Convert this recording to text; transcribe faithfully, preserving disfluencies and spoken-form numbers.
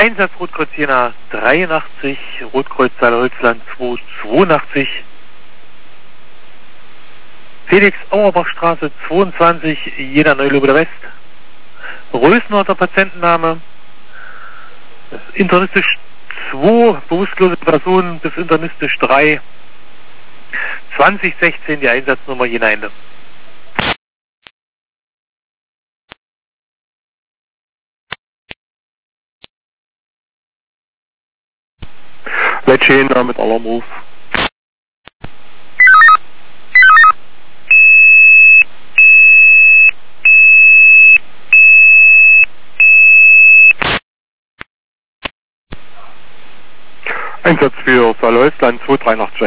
Einsatz Rotkreuz Jena dreiundachtzig, Rotkreuz Saale-Holzland zweihundertzweiundachtzig, Felix Auerbachstraße zweiundzwanzig, Jena Neulübeder West, Rösnorter Patientenname, internistisch zwei, bewusstlose Personen bis internistisch drei, zwanzig sechzehn die Einsatznummer Jena Ende. Lecce Jena mit Alarmruf. Einsatz für Saale-Holzland zwei drei acht.